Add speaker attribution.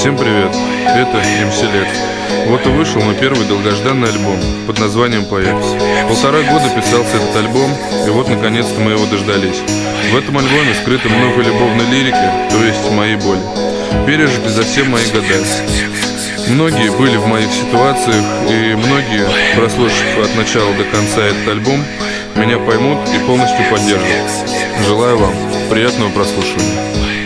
Speaker 1: Всем привет, это МС Лет. Вот и вышел мой первый долгожданный альбом под названием «Появись». 1,5 года писался этот альбом, и вот наконец-то мы его дождались. В этом альбоме скрыто много любовной лирики, то есть моей боли, пережитой за все мои года. Многие были в моих ситуациях, и многие, прослушав от начала до конца этот альбом, меня поймут и полностью поддержат. Желаю вам приятного прослушивания.